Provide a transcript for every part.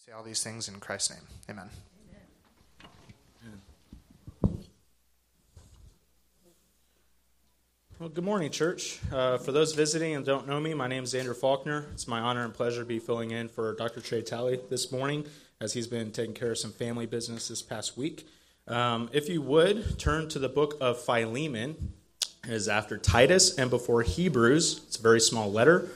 Say all these things in Christ's name. Amen. Well, good morning, church. For those visiting and don't know me, my name is Andrew Faulkner. It's my honor and pleasure to be filling in for Dr. Trey Talley this morning as he's been taking care of some family business this past week. If you would, turn to the book of Philemon. It is after Titus and before Hebrews. It's a very small letter.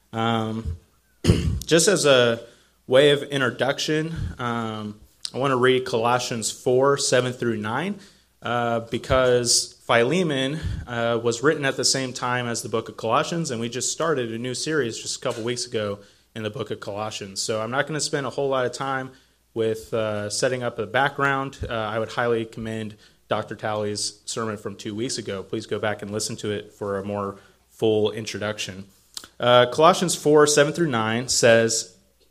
Just as a way of introduction, I want to read Colossians 4, 7 through 9, because Philemon was written at the same time as the book of Colossians, and we just started a new series just a couple weeks ago in the book of Colossians. So I'm not going to spend a whole lot of time with setting up a background. I would highly commend Dr. Talley's sermon from 2 weeks ago. Please go back and listen to it for a more full introduction. Colossians 4, 7 through 9 says,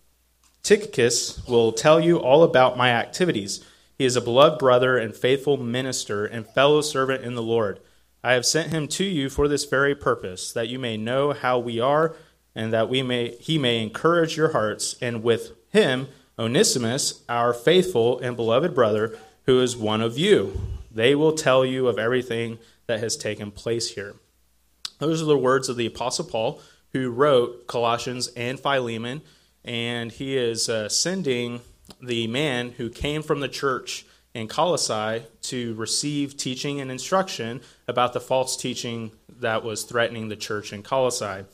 Tychicus will tell you all about my activities. He is a beloved brother and faithful minister and fellow servant in the Lord. I have sent him to you for this very purpose, that you may know how we are, and that he may encourage your hearts. And with him, Onesimus, our faithful and beloved brother, who is one of you. They will tell you of everything that has taken place here. Those are the words of the Apostle Paul, who wrote Colossians and Philemon, and he is sending the man who came from the church in Colossae to receive teaching and instruction about the false teaching that was threatening the church in Colossae.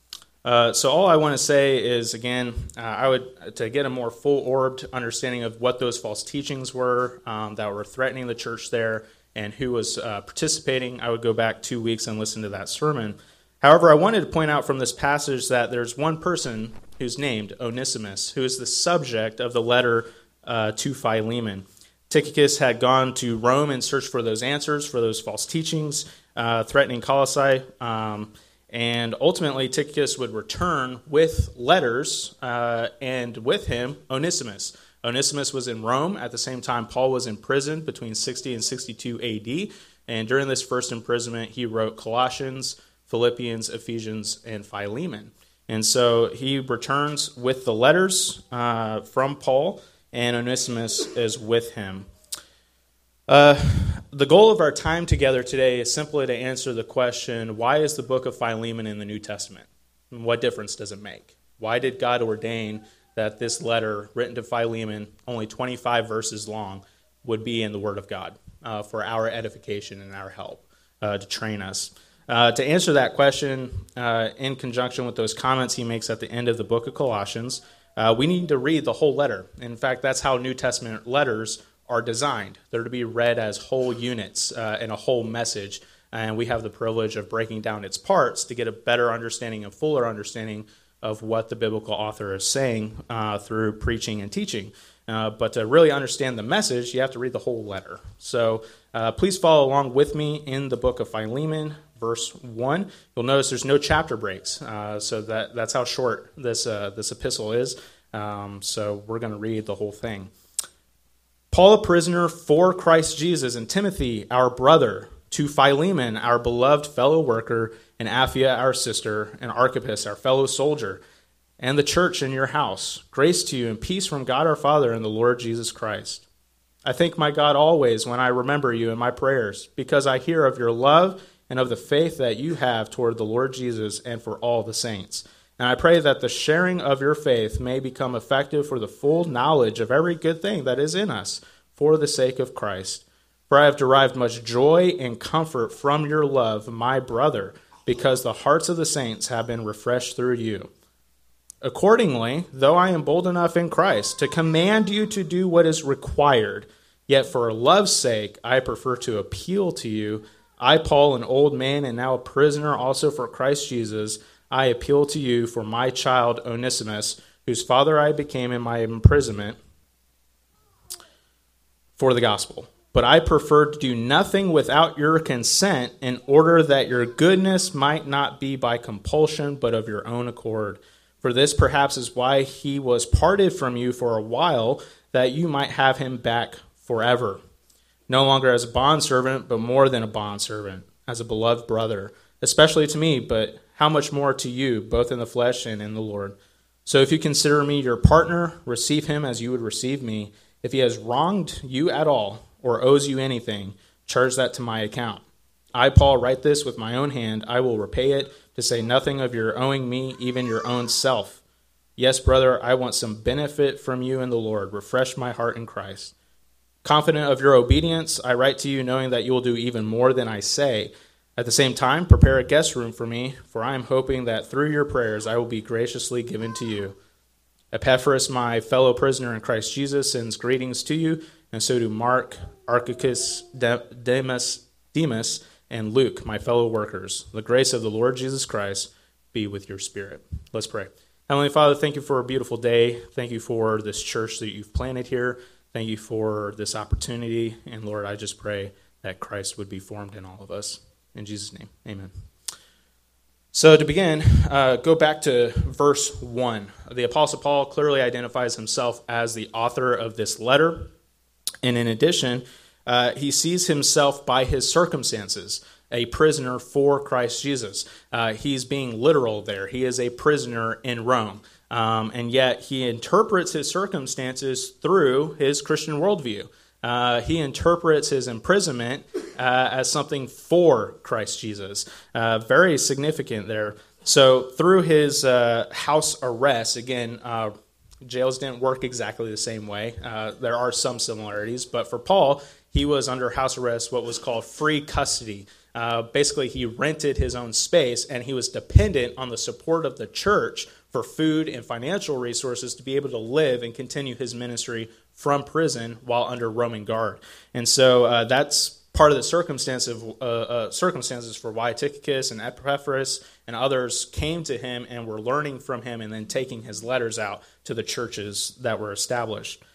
So all I want to say is, again, to get a more full-orbed understanding of what those false teachings were that were threatening the church there and who was participating, I would go back 2 weeks and listen to that sermon. However, I wanted to point out from this passage that there's one person who's named Onesimus, who is the subject of the letter to Philemon. Tychicus had gone to Rome in search for those answers, for those false teachings threatening Colossae, and ultimately Tychicus would return with letters, and with him, Onesimus. Onesimus was in Rome at the same time Paul was in prison between 60 and 62 AD, and during this first imprisonment, he wrote Colossians, Philippians, Ephesians, and Philemon. And so he returns with the letters from Paul, and Onesimus is with him. The goal of our time together today is simply to answer the question, why is the book of Philemon in the New Testament? And what difference does it make? Why did God ordain that this letter, written to Philemon, only 25 verses long, would be in the Word of God for our edification and our help to train us? To answer that question, in conjunction with those comments he makes at the end of the book of Colossians, we need to read the whole letter. In fact, that's how New Testament letters are designed. They're to be read as whole units and a whole message, and we have the privilege of breaking down its parts to get a better understanding and fuller understanding of what the biblical author is saying through preaching and teaching. But to really understand the message, you have to read the whole letter. So please follow along with me in the book of Philemon, verse 1. You'll notice there's no chapter breaks, so that's how short this epistle is. So we're going to read the whole thing. Paul, a prisoner for Christ Jesus, and Timothy, our brother, to Philemon, our beloved fellow worker, and Apphia, our sister, and Archippus, our fellow soldier, and the church in your house. Grace to you and peace from God our Father and the Lord Jesus Christ. I thank my God always when I remember you in my prayers, because I hear of your love and of the faith that you have toward the Lord Jesus and for all the saints. And I pray that the sharing of your faith may become effective for the full knowledge of every good thing that is in us, for the sake of Christ. For I have derived much joy and comfort from your love, my brother, because the hearts of the saints have been refreshed through you. Accordingly, though I am bold enough in Christ to command you to do what is required, yet for love's sake I prefer to appeal to you. I, Paul, an old man and now a prisoner also for Christ Jesus, I appeal to you for my child Onesimus, whose father I became in my imprisonment for the gospel. But I prefer to do nothing without your consent, in order that your goodness might not be by compulsion, but of your own accord. For this perhaps is why he was parted from you for a while, that you might have him back forever. No longer as a bondservant, but more than a bondservant, as a beloved brother, especially to me, but how much more to you, both in the flesh and in the Lord. So if you consider me your partner, receive him as you would receive me. If he has wronged you at all or owes you anything, charge that to my account. I, Paul, write this with my own hand. I will repay it, to say nothing of your owing me, even your own self. Yes, brother, I want some benefit from you in the Lord. Refresh my heart in Christ. Confident of your obedience, I write to you knowing that you will do even more than I say. At the same time, prepare a guest room for me, for I am hoping that through your prayers I will be graciously given to you. Epaphras, my fellow prisoner in Christ Jesus, sends greetings to you, and so do Mark, Archicus, Demas, and Luke, my fellow workers. The grace of the Lord Jesus Christ be with your spirit. Let's pray. Heavenly Father, thank you for a beautiful day. Thank you for this church that you've planted here. Thank you for this opportunity. And Lord, I just pray that Christ would be formed in all of us. In Jesus' name, amen. So to begin, go back to verse 1. The Apostle Paul clearly identifies himself as the author of this letter. And in addition, he sees himself by his circumstances, a prisoner for Christ Jesus. He's being literal there. He is a prisoner in Rome. And yet he interprets his circumstances through his Christian worldview. He interprets his imprisonment as something for Christ Jesus. Very significant there. So through his house arrest, again, jails didn't work exactly the same way. There are some similarities, but for Paul, he was under house arrest, what was called free custody. Basically, he rented his own space, and he was dependent on the support of the church for food and financial resources to be able to live and continue his ministry from prison while under Roman guard. And so that's part of the circumstances for why Tychicus and Epaphras and others came to him and were learning from him and then taking his letters out to the churches that were established.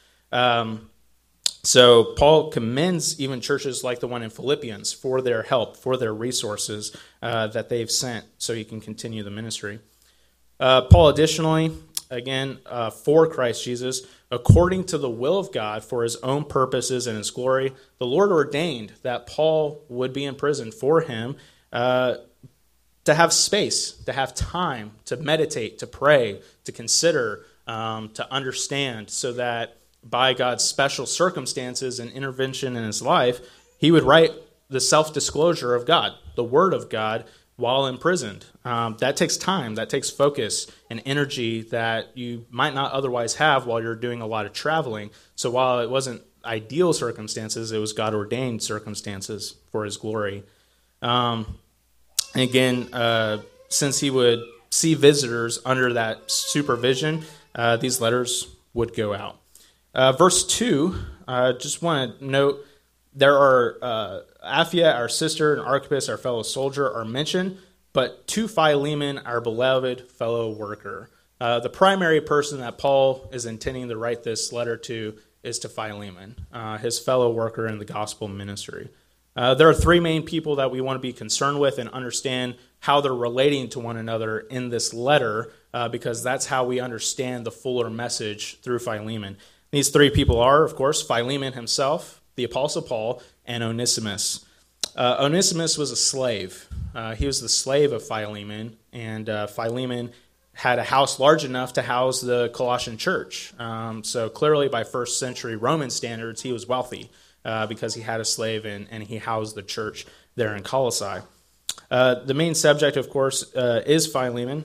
So Paul commends even churches like the one in Philippians for their help, for their resources that they've sent so he can continue the ministry. Paul additionally, again, for Christ Jesus, according to the will of God for his own purposes and his glory, the Lord ordained that Paul would be in prison for him to have space, to have time, to meditate, to pray, to consider, to understand, so that by God's special circumstances and intervention in his life, he would write the self-disclosure of God, the Word of God, while imprisoned. That takes time, that takes focus and energy that you might not otherwise have while you're doing a lot of traveling. So while it wasn't ideal circumstances, it was God-ordained circumstances for his glory. And again, since he would see visitors under that supervision, these letters would go out. Verse 2, just want to note, there are Apphia, our sister, and Archippus, our fellow soldier, are mentioned, but to Philemon, our beloved fellow worker. The primary person that Paul is intending to write this letter to is to Philemon, his fellow worker in the gospel ministry. There are three main people that we want to be concerned with and understand how they're relating to one another in this letter, because that's how we understand the fuller message through Philemon. These three people are, of course, Philemon himself, the Apostle Paul, and Onesimus. Onesimus was a slave. He was the slave of Philemon, and Philemon had a house large enough to house the Colossian church. So clearly, by first century Roman standards, he was wealthy because he had a slave and he housed the church there in Colossae. The main subject, of course, is Philemon,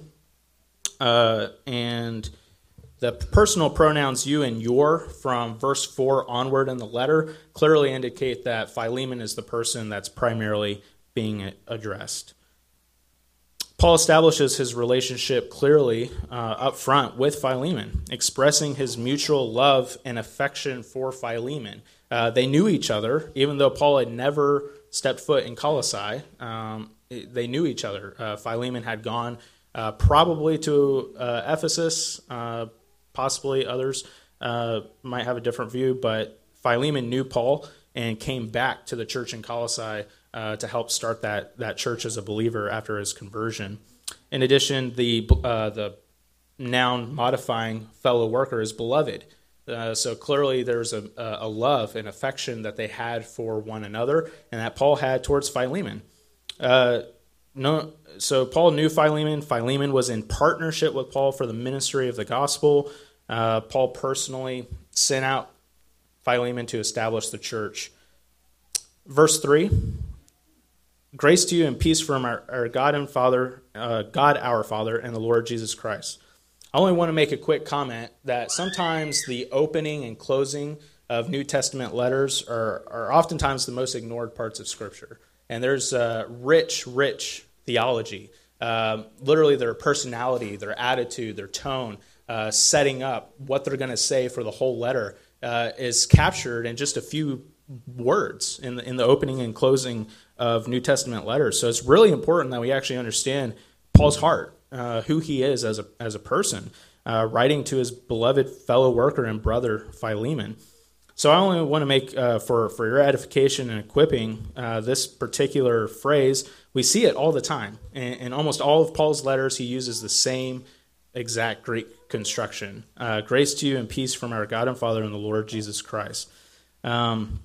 and the personal pronouns you and your from verse 4 onward in the letter clearly indicate that Philemon is the person that's primarily being addressed. Paul establishes his relationship clearly up front with Philemon, expressing his mutual love and affection for Philemon. They knew each other, even though Paul had never stepped foot in Colossae. They knew each other. Philemon had gone probably to Ephesus. Possibly others might have a different view, but Philemon knew Paul and came back to the church in Colossae to help start that church as a believer after his conversion. In addition, the noun modifying fellow worker is beloved. So clearly there's a love and affection that they had for one another and that Paul had towards Philemon. So Paul knew Philemon. Philemon was in partnership with Paul for the ministry of the gospel. Paul personally sent out Philemon to establish the church. Verse 3, grace to you and peace from our God and Father, God our Father, and the Lord Jesus Christ. I only want to make a quick comment that sometimes the opening and closing of New Testament letters are oftentimes the most ignored parts of Scripture. And there's rich theology, literally their personality, their attitude, their tone, setting up what they're going to say for the whole letter is captured in just a few words in the opening and closing of New Testament letters. So it's really important that we actually understand Paul's heart, who he is as a person, writing to his beloved fellow worker and brother Philemon. So I only want to make, for your edification and equipping, this particular phrase. We see it all the time. In almost all of Paul's letters, he uses the same exact Greek construction. Grace to you and peace from our God and Father and the Lord Jesus Christ. And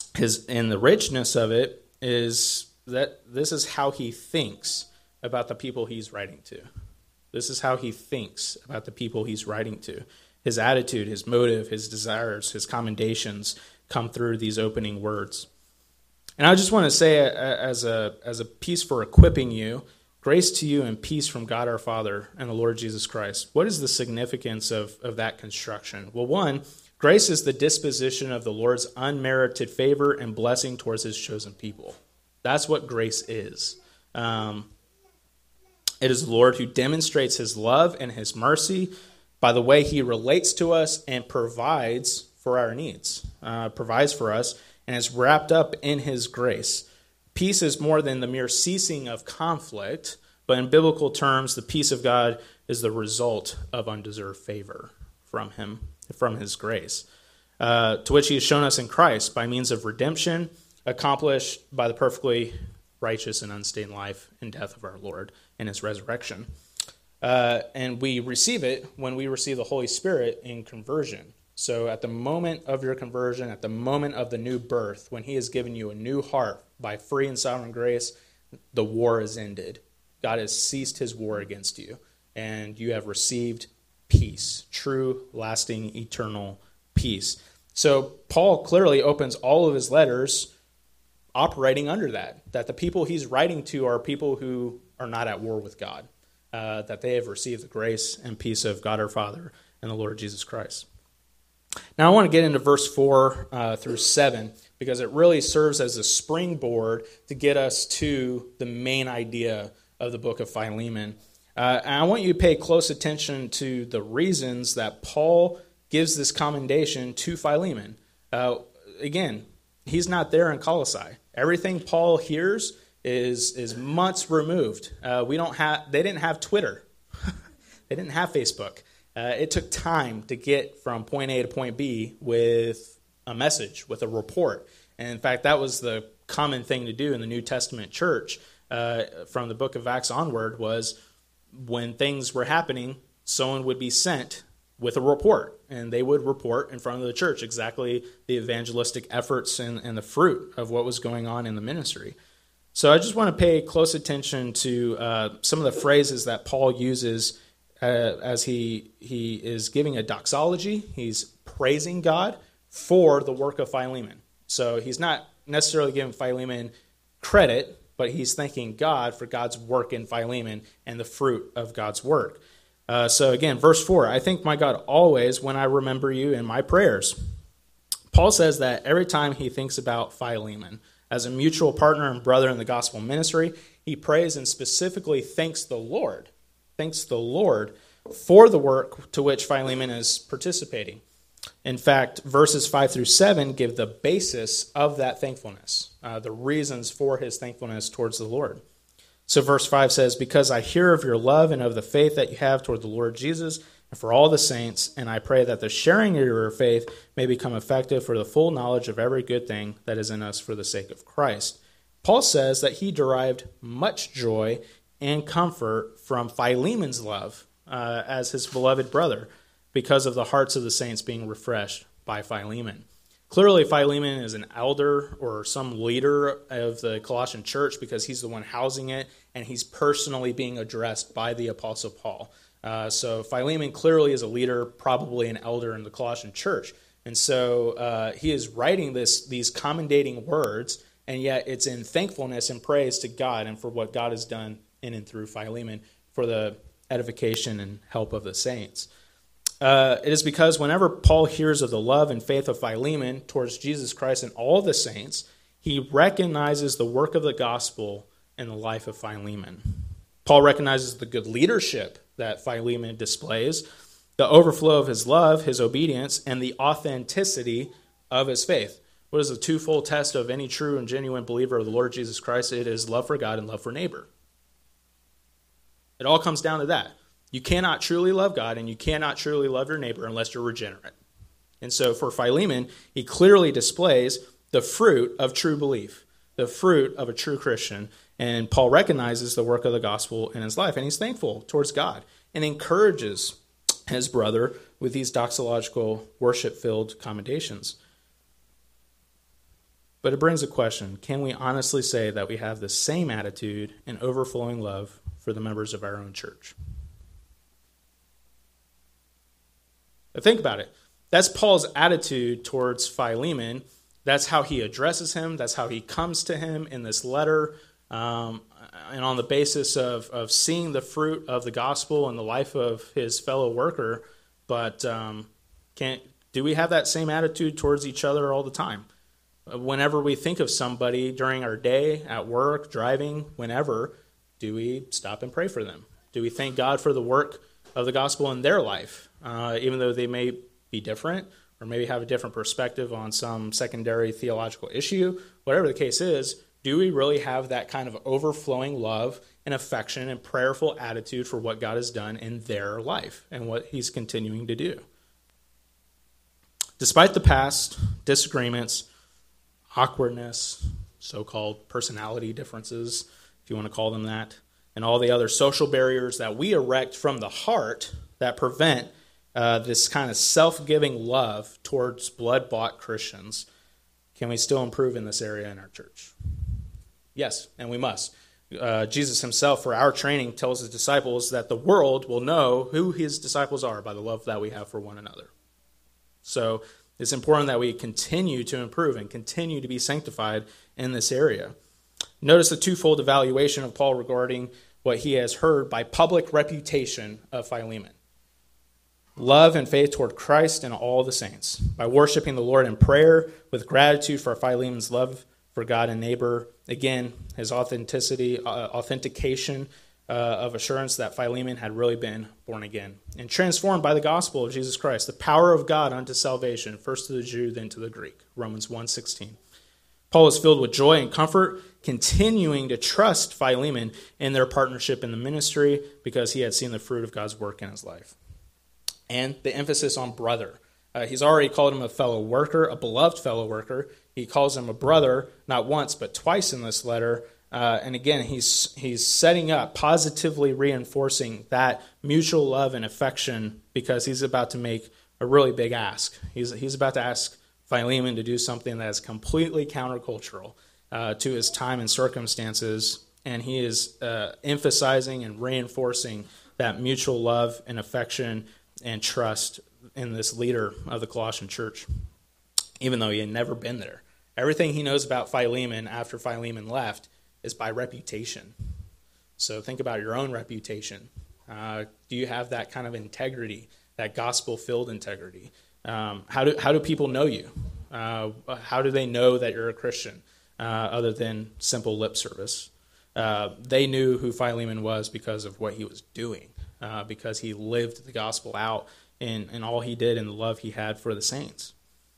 the richness of it is that this is how he thinks about the people he's writing to. This is how he thinks about the people he's writing to. His attitude, his motive, his desires, his commendations come through these opening words. And I just want to say, as a piece for equipping you, grace to you and peace from God our Father and the Lord Jesus Christ. What is the significance of that construction? Well, one, grace is the disposition of the Lord's unmerited favor and blessing towards his chosen people. That's what grace is. It is the Lord who demonstrates his love and his mercy by the way he relates to us and provides for our needs, provides for us, and is wrapped up in his grace. Peace is more than the mere ceasing of conflict, but in biblical terms, the peace of God is the result of undeserved favor from him, from his grace, to which he has shown us in Christ by means of redemption accomplished by the perfectly righteous and unstained life and death of our Lord and his resurrection. And we receive it when we receive the Holy Spirit in conversion. So at the moment of your conversion, at the moment of the new birth, when he has given you a new heart by free and sovereign grace, the war is ended. God has ceased his war against you, and you have received peace, true, lasting, eternal peace. So Paul clearly opens all of his letters operating under that the people he's writing to are people who are not at war with God, that they have received the grace and peace of God our Father and the Lord Jesus Christ. Now I want to get into verse 4 through 7 because it really serves as a springboard to get us to the main idea of the book of Philemon. And I want you to pay close attention to the reasons that Paul gives this commendation to Philemon. Again, he's not there in Colossae. Everything Paul hears is months removed. They didn't have Twitter. They didn't have Facebook. It took time to get from point A to point B with a message, with a report. And in fact, that was the common thing to do in the New Testament church from the book of Acts onward, was when things were happening, someone would be sent with a report, and they would report in front of the church exactly the evangelistic efforts and the fruit of what was going on in the ministry. So I just want to pay close attention to some of the phrases that Paul uses as he is giving a doxology. He's praising God for the work of Philemon. So he's not necessarily giving Philemon credit, but he's thanking God for God's work in Philemon and the fruit of God's work. So again, verse 4, I thank my God always when I remember you in my prayers. Paul says that every time he thinks about Philemon as a mutual partner and brother in the gospel ministry, he prays and specifically thanks the Lord for the work to which Philemon is participating. In fact, verses 5 through 7 give the basis of that thankfulness, the reasons for his thankfulness towards the Lord. So verse 5 says, because I hear of your love and of the faith that you have toward the Lord Jesus and for all the saints, and I pray that the sharing of your faith may become effective for the full knowledge of every good thing that is in us for the sake of Christ. Paul says that he derived much joy and comfort from Philemon's love as his beloved brother because of the hearts of the saints being refreshed by Philemon. Clearly, Philemon is an elder or some leader of the Colossian church because he's the one housing it, and he's personally being addressed by the Apostle Paul. So Philemon clearly is a leader, probably an elder in the Colossian church. And so he is writing these commendating words, and yet it's in thankfulness and praise to God and for what God has done in and through Philemon for the edification and help of the saints. It is because whenever Paul hears of the love and faith of Philemon towards Jesus Christ and all the saints, he recognizes the work of the gospel in the life of Philemon. Paul recognizes the good leadership that Philemon displays, the overflow of his love, his obedience, and the authenticity of his faith. What is the twofold test of any true and genuine believer of the Lord Jesus Christ? It is love for God and love for neighbor. It all comes down to that. You cannot truly love God and you cannot truly love your neighbor unless you're regenerate. And so for Philemon, he clearly displays the fruit of true belief, the fruit of a true Christian. And Paul recognizes the work of the gospel in his life, and he's thankful towards God and encourages his brother with these doxological, worship-filled commendations. But it brings a question. Can we honestly say that we have the same attitude and overflowing love for the members of our own church? But think about it. That's Paul's attitude towards Philemon. That's how he addresses him. That's how he comes to him in this letter. And on the basis of seeing the fruit of the gospel in the life of his fellow worker. But do we have that same attitude towards each other all the time? Whenever we think of somebody during our day, at work, driving, whenever, do we stop and pray for them? Do we thank God for the work of the gospel in their life, even though they may be different or maybe have a different perspective on some secondary theological issue? Whatever the case is, do we really have that kind of overflowing love and affection and prayerful attitude for what God has done in their life and what he's continuing to do? Despite the past, disagreements, awkwardness, so-called personality differences, if you want to call them that, and all the other social barriers that we erect from the heart that prevent this kind of self-giving love towards blood-bought Christians, can we still improve in this area in our church? Yes, and we must. Jesus himself, for our training, tells his disciples that the world will know who his disciples are by the love that we have for one another. So it's important that we continue to improve and continue to be sanctified in this area. Notice the twofold evaluation of Paul regarding what he has heard by public reputation of Philemon. Love and faith toward Christ and all the saints, by worshiping the Lord in prayer with gratitude for Philemon's love for God and neighbor. Again, his authentication of assurance that Philemon had really been born again and transformed by the gospel of Jesus Christ, the power of God unto salvation, first to the Jew, then to the Greek. Romans 1:16. Paul is filled with joy and comfort, continuing to trust Philemon in their partnership in the ministry because he had seen the fruit of God's work in his life. And the emphasis on brother. He's already called him a fellow worker, a beloved fellow worker. He calls him a brother, not once, but twice in this letter. And again, he's setting up, positively reinforcing that mutual love and affection because he's about to make a really big ask. He's about to ask Philemon to do something that is completely countercultural to his time and circumstances, and he is emphasizing and reinforcing that mutual love and affection and trust in this leader of the Colossian church, even though he had never been there. Everything he knows about Philemon after Philemon left is by reputation. So think about your own reputation. Do you have that kind of integrity, that gospel-filled integrity? How do people know you? How do they know that you're a Christian other than simple lip service? They knew who Philemon was because of what he was doing, because he lived the gospel out in all he did and the love he had for the saints.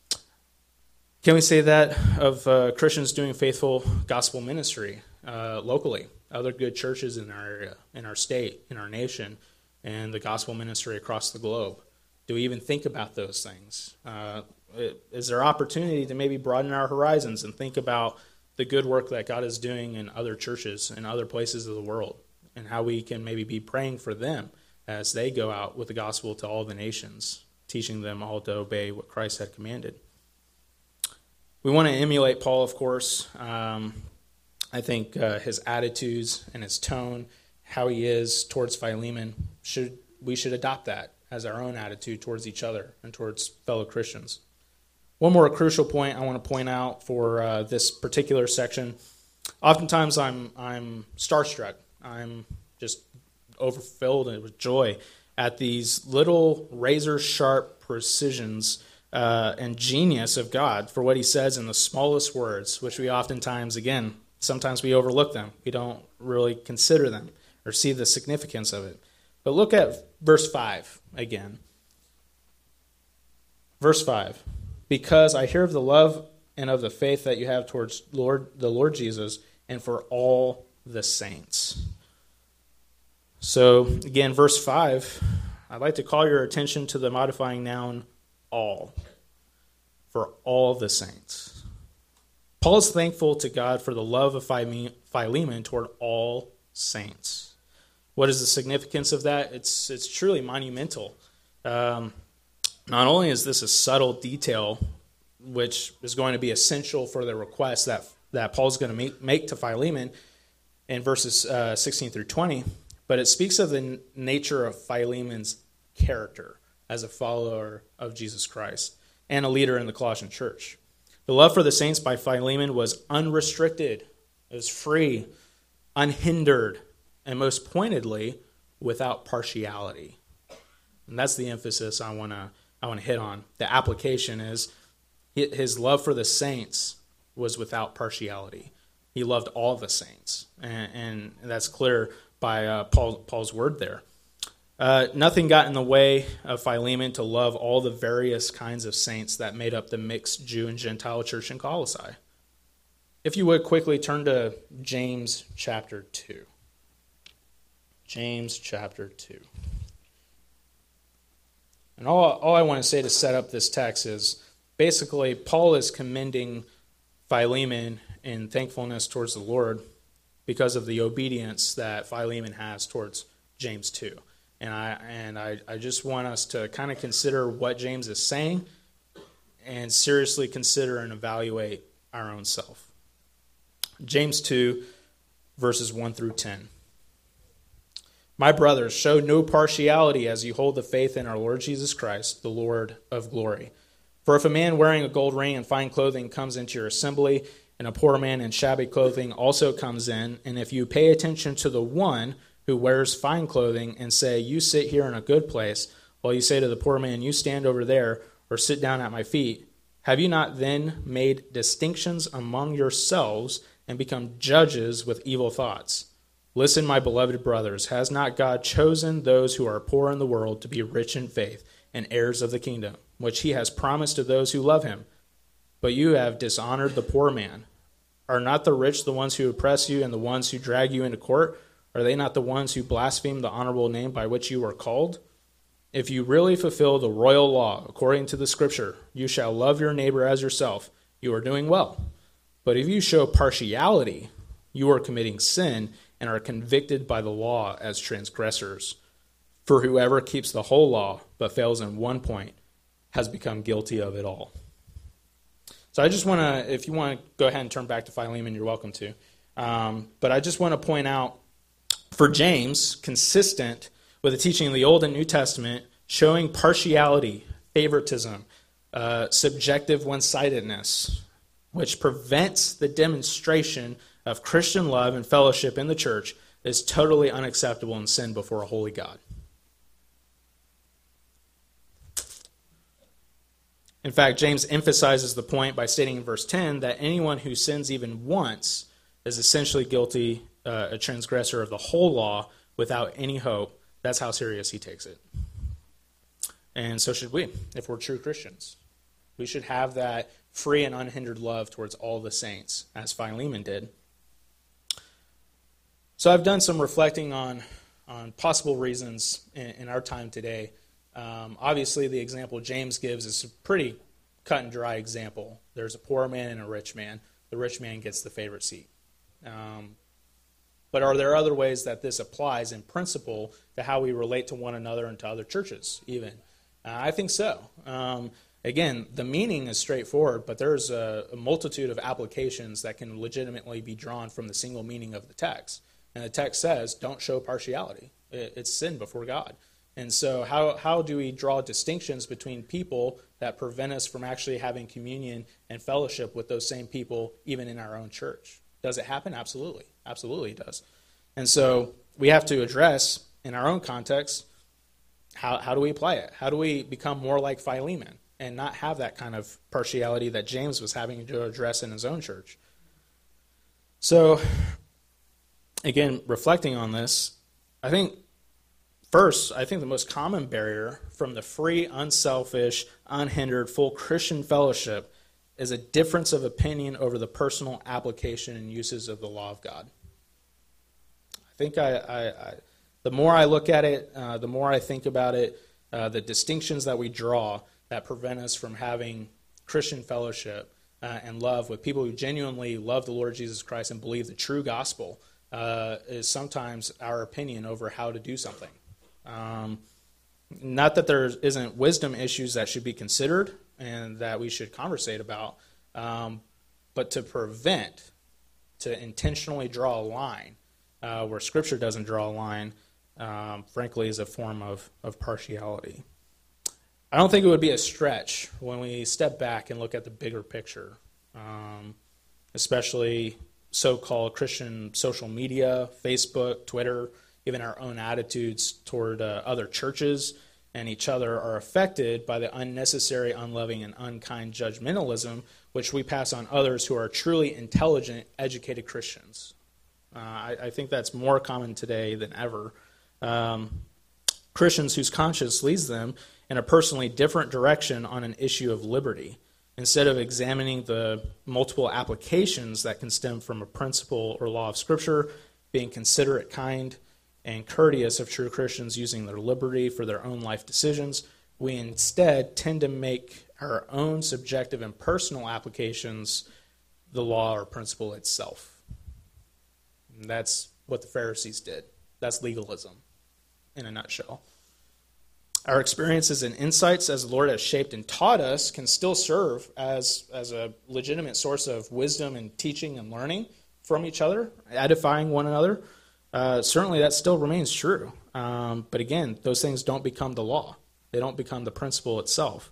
Can we say that of Christians doing faithful gospel ministry locally, other good churches in our area, in our state, in our nation, and the gospel ministry across the globe? Do we even think about those things? Is there opportunity to maybe broaden our horizons and think about the good work that God is doing in other churches and other places of the world and how we can maybe be praying for them as they go out with the gospel to all the nations, teaching them all to obey what Christ had commanded? We want to emulate Paul, of course. I think his attitudes and his tone, how he is towards Philemon, we should adopt that as our own attitude towards each other and towards fellow Christians. One more crucial point I want to point out for this particular section. Oftentimes I'm starstruck. I'm just overfilled with joy at these little razor-sharp precisions and genius of God for what he says in the smallest words, which we oftentimes, again, sometimes we overlook them. We don't really consider them or see the significance of it. But look at verse 5 again. Verse 5. Because I hear of the love and of the faith that you have towards the Lord Jesus and for all the saints. So, again, verse 5, I'd like to call your attention to the modifying noun all. For all the saints. Paul is thankful to God for the love of Philemon toward all saints. What is the significance of that? It's truly monumental. Not only is this a subtle detail, which is going to be essential for the request that Paul's going to make to Philemon in verses 16 through 20, but it speaks of the nature of Philemon's character as a follower of Jesus Christ and a leader in the Colossian church. The love for the saints by Philemon was unrestricted, it was free, unhindered, and most pointedly, without partiality. And that's the emphasis I want to hit on. The application is his love for the saints was without partiality. He loved all the saints, and that's clear by Paul's word there. Nothing got in the way of Philemon to love all the various kinds of saints that made up the mixed Jew and Gentile church in Colossae. If you would quickly turn to James chapter 2. James chapter 2. And all I want to say to set up this text is basically Paul is commending Philemon in thankfulness towards the Lord because of the obedience that Philemon has towards James 2. And I just want us to kind of consider what James is saying and seriously consider and evaluate our own self. James 2, verses 1 through 10. My brothers, show no partiality as you hold the faith in our Lord Jesus Christ, the Lord of glory. For if a man wearing a gold ring and fine clothing comes into your assembly, and a poor man in shabby clothing also comes in, and if you pay attention to the one who wears fine clothing and say, you sit here in a good place, while you say to the poor man, you stand over there, or sit down at my feet, have you not then made distinctions among yourselves and become judges with evil thoughts? Listen, my beloved brothers, has not God chosen those who are poor in the world to be rich in faith and heirs of the kingdom, which he has promised to those who love him? But you have dishonored the poor man. Are not the rich the ones who oppress you and the ones who drag you into court? Are they not the ones who blaspheme the honorable name by which you are called? If you really fulfill the royal law according to the scripture, you shall love your neighbor as yourself, you are doing well. But if you show partiality, you are committing sin and are convicted by the law as transgressors. For whoever keeps the whole law but fails in one point has become guilty of it all. So I just want to, if you want to go ahead and turn back to Philemon, you're welcome to. But I just want to point out, for James, consistent with the teaching of the Old and New Testament, showing partiality, favoritism, subjective one-sidedness, which prevents the demonstration of Christian love and fellowship in the church, is totally unacceptable and sin before a holy God. In fact, James emphasizes the point by stating in verse 10 that anyone who sins even once is essentially guilty, a transgressor of the whole law without any hope. That's how serious he takes it. And so should we, if we're true Christians. We should have that free and unhindered love towards all the saints, as Philemon did. So I've done some reflecting on possible reasons in our time today. Obviously, the example James gives is a pretty cut and dry example. There's a poor man and a rich man. The rich man gets the favorite seat. But are there other ways that this applies in principle to how we relate to one another and to other churches even? I think so. again, the meaning is straightforward, but there's a multitude of applications that can legitimately be drawn from the single meaning of the text. And the text says, don't show partiality. It's sin before God. And so how do we draw distinctions between people that prevent us from actually having communion and fellowship with those same people, even in our own church? Does it happen? Absolutely. Absolutely it does. And so we have to address, in our own context, how do we apply it? How do we become more like Philemon and not have that kind of partiality that James was having to address in his own church? So, again, reflecting on this, I think the most common barrier from the free, unselfish, unhindered, full Christian fellowship is a difference of opinion over the personal application and uses of the law of God. I think the more I look at it, the more I think about it, the distinctions that we draw that prevent us from having Christian fellowship and love with people who genuinely love the Lord Jesus Christ and believe the true gospel is sometimes our opinion over how to do something. Not that there isn't wisdom issues that should be considered and that we should conversate about, but to intentionally draw a line where Scripture doesn't draw a line, frankly, is a form of partiality. I don't think it would be a stretch when we step back and look at the bigger picture, especially so-called Christian social media, Facebook, Twitter, even our own attitudes toward other churches and each other are affected by the unnecessary, unloving, and unkind judgmentalism which we pass on others who are truly intelligent, educated Christians. I think that's more common today than ever. Christians whose conscience leads them in a personally different direction on an issue of liberty, instead of examining the multiple applications that can stem from a principle or law of Scripture, being considerate, kind, and courteous of true Christians using their liberty for their own life decisions, we instead tend to make our own subjective and personal applications the law or principle itself. And that's what the Pharisees did. That's legalism in a nutshell. Our experiences and insights as the Lord has shaped and taught us can still serve as a legitimate source of wisdom and teaching and learning from each other, edifying one another. Certainly that still remains true. But again, those things don't become the law. They don't become the principle itself.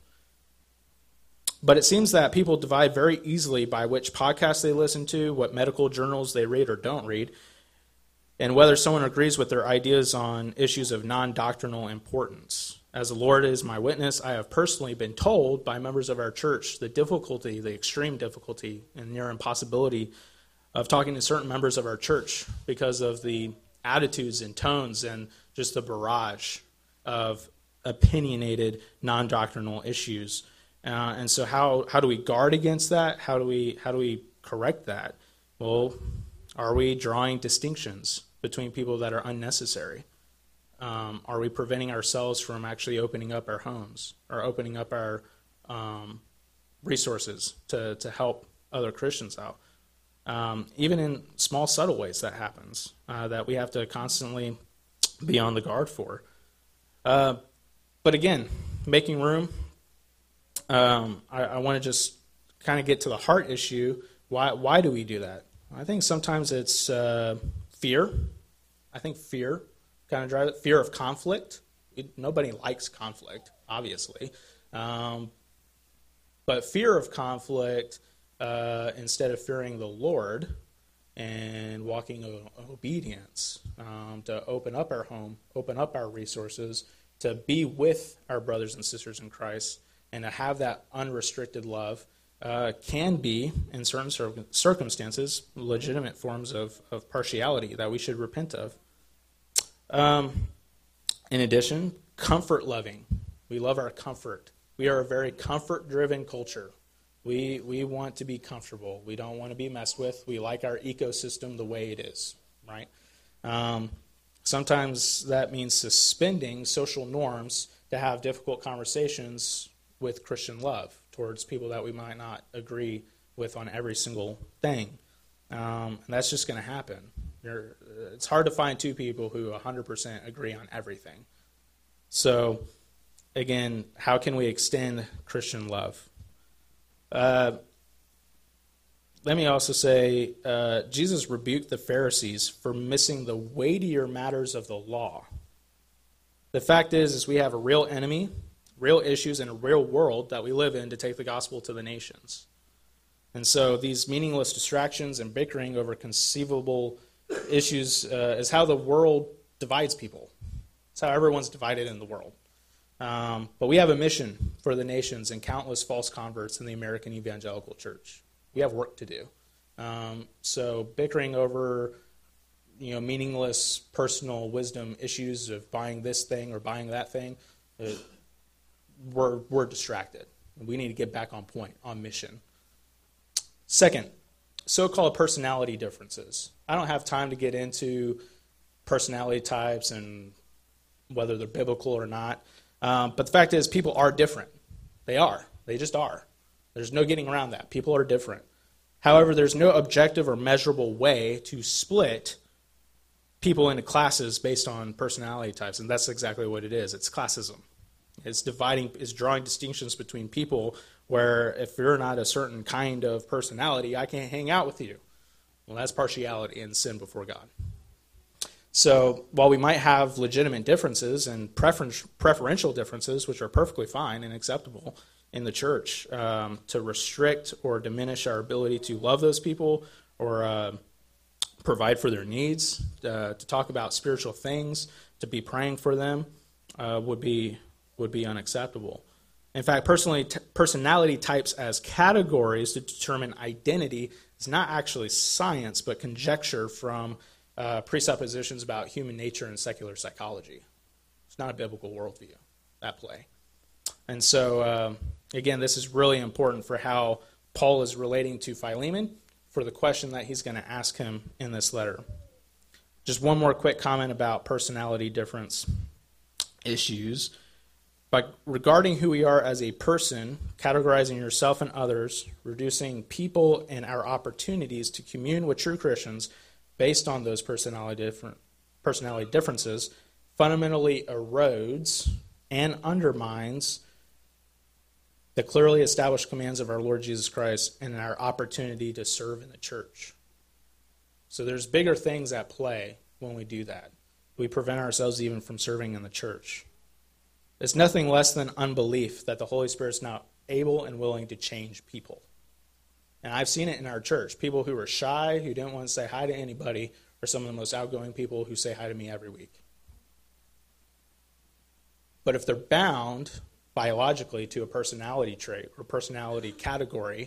But it seems that people divide very easily by which podcasts they listen to, what medical journals they read or don't read, and whether someone agrees with their ideas on issues of non-doctrinal importance. As the Lord is my witness, I have personally been told by members of our church the extreme difficulty and near impossibility of talking to certain members of our church because of the attitudes and tones and just the barrage of opinionated, non-doctrinal issues. And so how do we guard against that? How do we correct that? Well, are we drawing distinctions between people that are unnecessary? Are we preventing ourselves from actually opening up our homes or opening up our resources to help other Christians out? Even in small, subtle ways that happens, that we have to constantly be on the guard for. But again, making room, I want to just kind of get to the heart issue. Why do we do that? I think sometimes it's fear. I think fear kind of drives it. Fear of conflict. Nobody likes conflict, obviously. But fear of conflict, instead of fearing the Lord and walking in obedience, to open up our home, open up our resources, to be with our brothers and sisters in Christ, and to have that unrestricted love, can be, in certain circumstances, legitimate forms of partiality that we should repent of. In addition, comfort-loving. We love our comfort. We are a very comfort-driven culture. We want to be comfortable. We don't want to be messed with. We like our ecosystem the way it is, right? Sometimes that means suspending social norms to have difficult conversations with Christian love towards people that we might not agree with on every single thing. And that's just going to happen. It's hard to find two people who 100% agree on everything. So again, how can we extend Christian love? Let me also say, Jesus rebuked the Pharisees for missing the weightier matters of the law. The fact is we have a real enemy, real issues, and a real world that we live in to take the gospel to the nations. And so these meaningless distractions and bickering over conceivable issues is how the world divides people. It's how everyone's divided in the world. But we have a mission for the nations and countless false converts in the American Evangelical Church. We have work to do. So bickering over, meaningless personal wisdom issues of buying this thing or buying that thing, we're distracted. We need to get back on point, on mission. Second, so-called personality differences. I don't have time to get into personality types and whether they're biblical or not. But the fact is, people are different. They are. They just are. There's no getting around that. People are different. However, there's no objective or measurable way to split people into classes based on personality types, and that's exactly what it is. It's classism. It's drawing distinctions between people where if you're not a certain kind of personality, I can't hang out with you. Well, that's partiality and sin before God. So while we might have legitimate differences and preferential differences, which are perfectly fine and acceptable in the church, to restrict or diminish our ability to love those people or provide for their needs, to talk about spiritual things, to be praying for them, would be unacceptable. In fact, personality types as categories to determine identity is not actually science, but conjecture from presuppositions about human nature and secular psychology. It's not a biblical worldview at play. And so, again, this is really important for how Paul is relating to Philemon for the question that he's going to ask him in this letter. Just one more quick comment about personality difference issues. But regarding who we are as a person, categorizing yourself and others, reducing people and our opportunities to commune with true Christians based on those personality differences, fundamentally erodes and undermines the clearly established commands of our Lord Jesus Christ and our opportunity to serve in the church. So there's bigger things at play when we do that. We prevent ourselves even from serving in the church. It's nothing less than unbelief that the Holy Spirit's not able and willing to change people. And I've seen it in our church. People who are shy, who don't want to say hi to anybody, are some of the most outgoing people who say hi to me every week. But if they're bound biologically to a personality trait or personality category,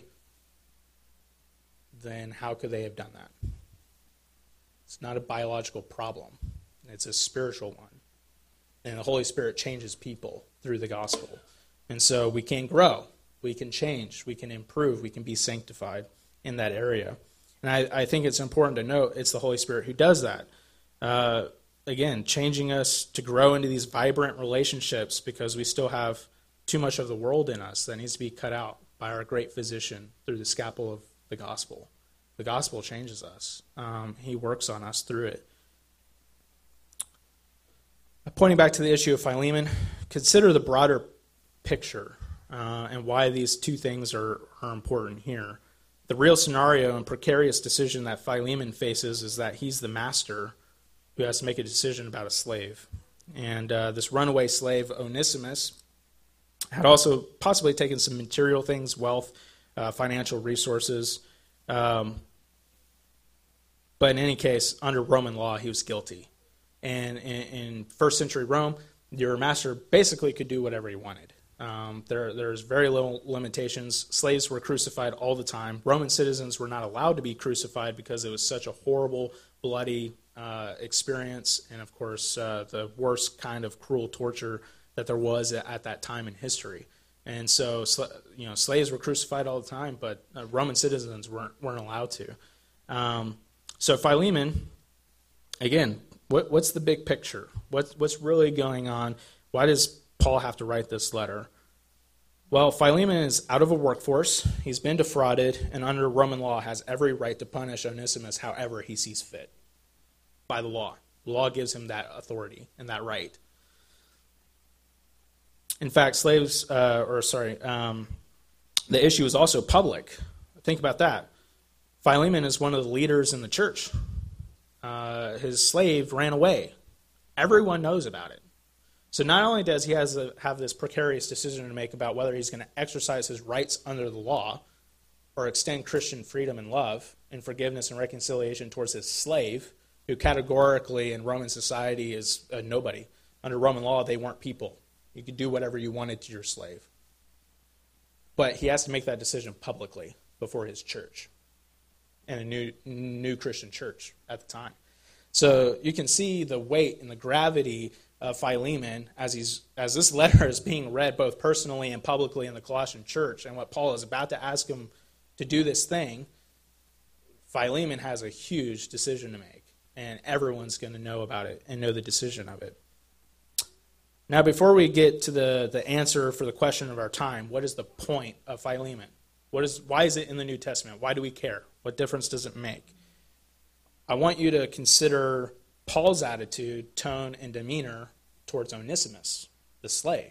then how could they have done that? It's not a biological problem. It's a spiritual one. And the Holy Spirit changes people through the gospel. And so we can grow, we can change, we can improve, we can be sanctified in that area. And I think it's important to note it's the Holy Spirit who does that. Again, changing us to grow into these vibrant relationships because we still have too much of the world in us that needs to be cut out by our great physician through the scalpel of the gospel. The gospel changes us. He works on us through it. Pointing back to the issue of Philemon, consider the broader picture and why these two things are important here. The real scenario and precarious decision that Philemon faces is that he's the master who has to make a decision about a slave. And this runaway slave, Onesimus, had also possibly taken some material things, wealth, financial resources. But in any case, under Roman law, he was guilty. And in first century Rome, your master basically could do whatever he wanted. There's very little limitations. Slaves were crucified all the time. Roman citizens were not allowed to be crucified because it was such a horrible, bloody experience, and of course, the worst kind of cruel torture that there was at that time in history. And so, slaves were crucified all the time, but Roman citizens weren't allowed to. So Philemon, again, what's the big picture? What's really going on? Why does Paul have to write this letter? Well, Philemon is out of a workforce. He's been defrauded, and under Roman law has every right to punish Onesimus however he sees fit by the law. The law gives him that authority and that right. In fact, the issue is also public. Think about that. Philemon is one of the leaders in the church. His slave ran away. Everyone knows about it. So not only does he have this precarious decision to make about whether he's going to exercise his rights under the law or extend Christian freedom and love and forgiveness and reconciliation towards his slave, who categorically in Roman society is a nobody. Under Roman law, they weren't people. You could do whatever you wanted to your slave. But he has to make that decision publicly before his church and a new Christian church at the time. So you can see the weight and the gravity of Philemon as this letter is being read both personally and publicly in the Colossian church, and what Paul is about to ask him to do this thing. Philemon has a huge decision to make, and everyone's going to know about it and know the decision of it. Now, before we get to the answer for the question of our time, what is the point of Philemon? Why is it in the New Testament? Why do we care? What difference does it make? I want you to consider Paul's attitude, tone, and demeanor towards Onesimus, the slave.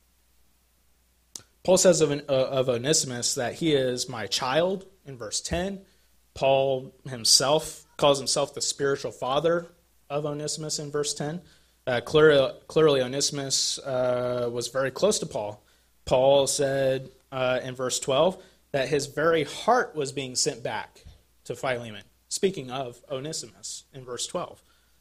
Paul says of Onesimus that he is my child in verse 10. Paul himself calls himself the spiritual father of Onesimus in verse 10. Clearly, Onesimus was very close to Paul. Paul said in verse 12 that his very heart was being sent back to Philemon, speaking of Onesimus in verse 12.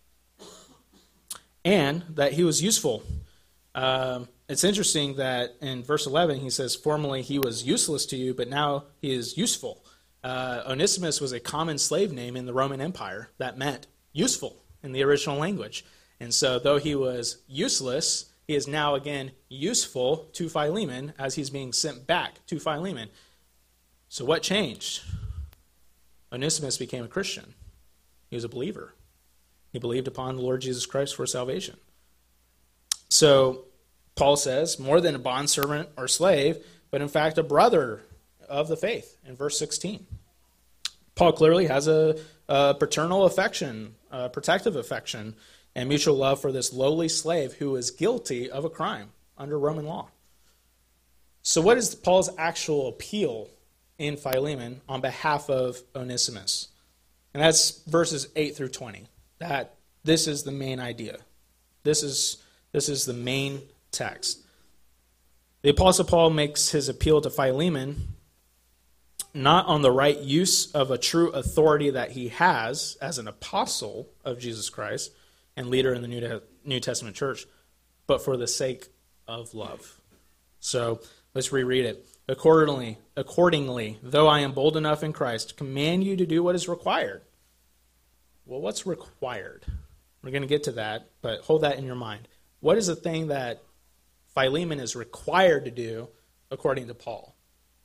And that he was useful. It's interesting that in verse 11 he says, formerly he was useless to you, but now he is useful. Onesimus was a common slave name in the Roman Empire that meant useful in the original language. And so though he was useless, he is now again useful to Philemon as he's being sent back to Philemon. So what changed? Onesimus became a Christian. He was a believer. He believed upon the Lord Jesus Christ for salvation. So Paul says, more than a bondservant or slave, but in fact a brother of the faith in verse 16. Paul clearly has a paternal affection, a protective affection, and mutual love for this lowly slave who is guilty of a crime under Roman law. So what is Paul's actual appeal in Philemon on behalf of Onesimus? And that's verses 8 through 20. That this is the main idea. This is the main text. The Apostle Paul makes his appeal to Philemon not on the right use of a true authority that he has as an apostle of Jesus Christ and leader in the New Testament church, but for the sake of love. So let's reread it. Accordingly, though I am bold enough in Christ, command you to do what is required. Well, what's required? We're going to get to that, but hold that in your mind. What is the thing that Philemon is required to do according to Paul?